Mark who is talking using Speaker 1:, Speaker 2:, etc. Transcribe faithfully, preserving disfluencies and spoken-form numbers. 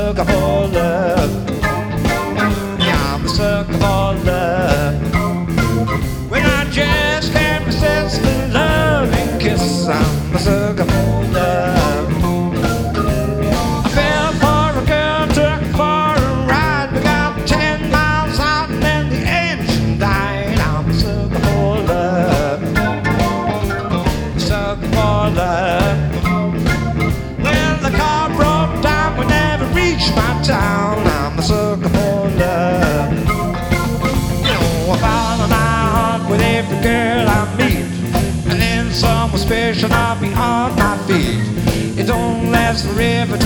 Speaker 1: sucker for love. Yeah, I'm a sucker for love. When I just can't resist the love and kiss, I'm a sucker for love. I fell for a girl, took her for a ride. We got ten miles out and then the engine died. I'm a sucker for love. Sucker for love. When the car broke down, we never reached my town. I'm a sucker for love. You know, I follow my heart with every girl I meet, and then someone special, I'll be on my feet. It don't last forever.